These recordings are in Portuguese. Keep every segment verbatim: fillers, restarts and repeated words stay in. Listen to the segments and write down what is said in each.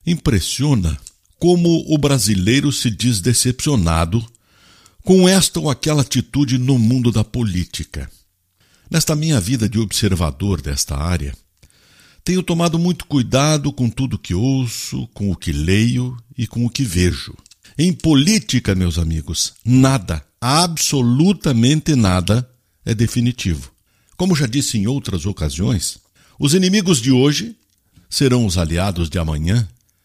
Impressiona como o brasileiro se diz decepcionado com esta ou aquela atitude no mundo da política. Nesta minha vida de observador desta área, tenho tomado muito cuidado com tudo que ouço, com o que leio e com o que vejo. Em política, meus amigos, nada, absolutamente nada, é definitivo. Como já disse em outras ocasiões, os inimigos de hoje serão os aliados de amanhã,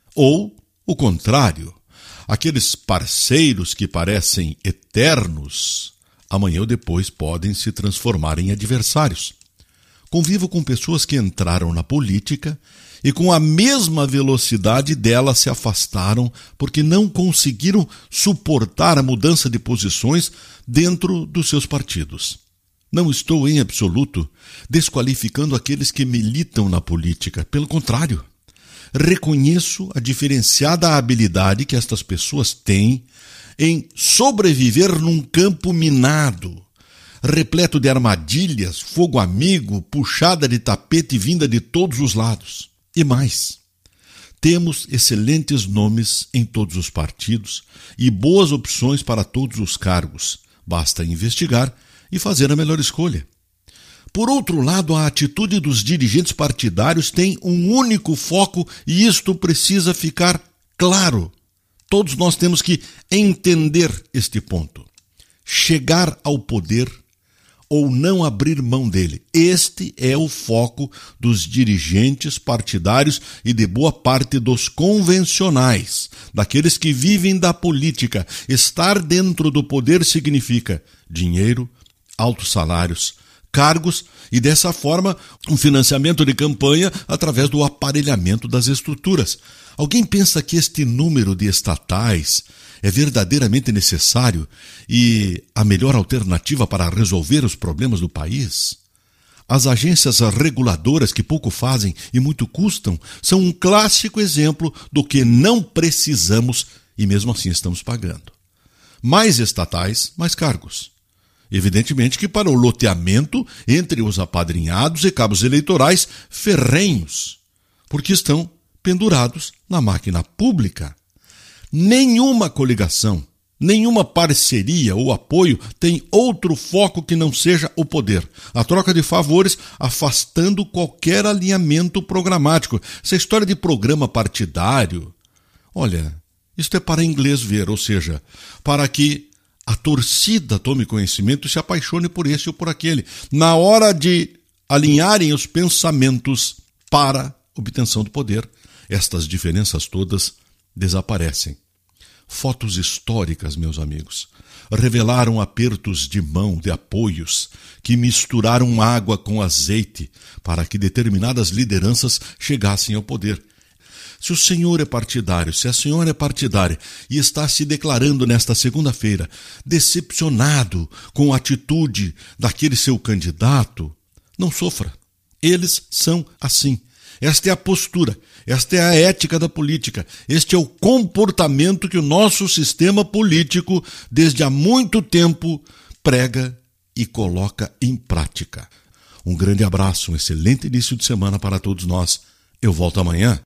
ou o contrário, aqueles parceiros que parecem eternos, amanhã ou depois podem se transformar em adversários. Convivo com pessoas que entraram na política e com a mesma velocidade dela se afastaram porque não conseguiram suportar a mudança de posições dentro dos seus partidos. Não estou em absoluto desqualificando aqueles que militam na política, pelo contrário. Reconheço a diferenciada habilidade que estas pessoas têm em sobreviver num campo minado, repleto de armadilhas, fogo amigo, puxada de tapete vinda de todos os lados. E mais, temos excelentes nomes em todos os partidos e boas opções para todos os cargos. Basta investigar e fazer a melhor escolha. Por outro lado, a atitude dos dirigentes partidários tem um único foco e isto precisa ficar claro. Todos nós temos que entender este ponto. Chegar ao poder ou não abrir mão dele. Este é o foco dos dirigentes partidários e de boa parte dos convencionais, daqueles que vivem da política. Estar dentro do poder significa dinheiro, altos salários, cargos e, dessa forma, um financiamento de campanha através do aparelhamento das estruturas. Alguém pensa que este número de estatais é verdadeiramente necessário e a melhor alternativa para resolver os problemas do país? As agências reguladoras, que pouco fazem e muito custam, são um clássico exemplo do que não precisamos e mesmo assim estamos pagando. Mais estatais, mais cargos. Evidentemente que para o loteamento entre os apadrinhados e cabos eleitorais ferrenhos, porque estão pendurados na máquina pública. Nenhuma coligação, nenhuma parceria ou apoio tem outro foco que não seja o poder. A troca de favores afastando qualquer alinhamento programático. Essa história de programa partidário, olha, isto é para inglês ver, ou seja, para que a torcida tome conhecimento e se apaixone por esse ou por aquele. Na hora de alinharem os pensamentos para obtenção do poder, estas diferenças todas desaparecem. Fotos históricas, meus amigos, revelaram apertos de mão, de apoios, que misturaram água com azeite para que determinadas lideranças chegassem ao poder. Se o senhor é partidário, se a senhora é partidária e está se declarando nesta segunda-feira decepcionado com a atitude daquele seu candidato, não sofra. Eles são assim. Esta é a postura, esta é a ética da política, este é o comportamento que o nosso sistema político, desde há muito tempo, prega e coloca em prática. Um grande abraço, um excelente início de semana para todos nós. Eu volto amanhã.